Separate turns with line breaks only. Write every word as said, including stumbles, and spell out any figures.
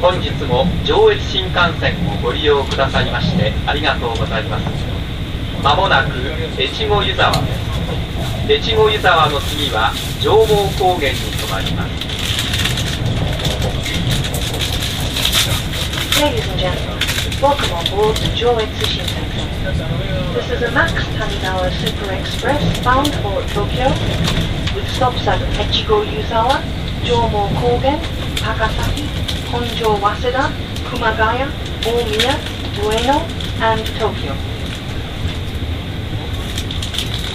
本日も上越新幹線をご利用くださいましてありがとうございます。まもなく越後湯沢です。越後湯沢の次は上毛高原に停まります。
Ladies and gentlemen, welcome on board the Joetsu Shinkansen. This is a Max Taninawa Super Express bound for Tokyo, with stops at Echigo Yuzawa, Jomo Kogen, Takasaki, Honjo Waseda, Kumagaya, Omiya, Ueno, and Tokyo.